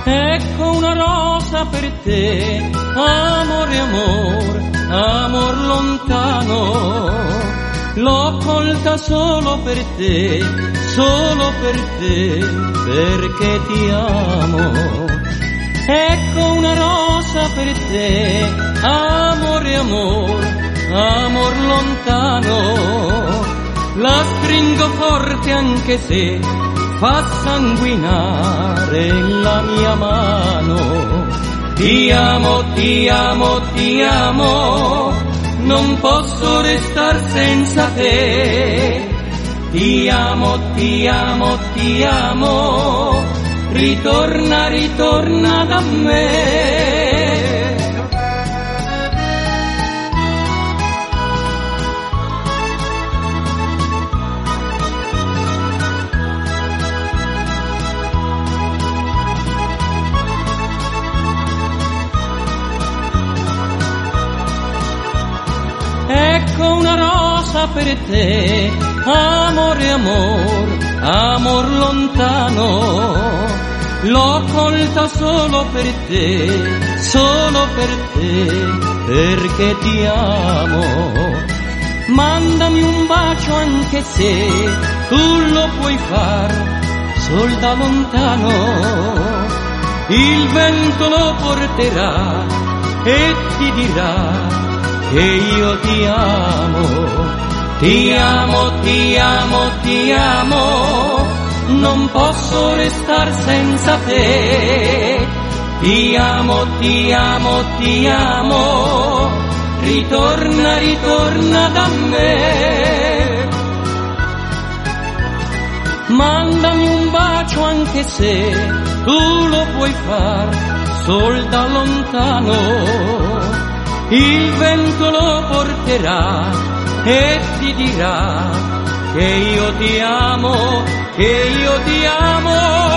Ecco una rosa per te, amore, amor, amor lontano. L'ho colta solo per te, perché ti amo. Ecco una rosa per te, amore, amor, amor lontano. La stringo forte anche se fa sanguinare la mia mano. Ti amo, ti amo, ti amo, non posso restar senza te. Ti amo, ti amo, ti amo, ritorna, ritorna da me. Ecco una rosa per te, amore, amor, amor lontano. L'ho colta solo per te, perché ti amo. Mandami un bacio anche se tu lo puoi far sol da lontano. Il vento lo porterà e ti dirà che io ti amo. Ti amo, ti amo, ti amo, non posso restar senza te. Ti amo, ti amo, ti amo, ritorna, ritorna da me. Mandami un bacio anche se tu lo puoi far sol da lontano. Il vento lo porterà e ti dirà che io ti amo, che io ti amo.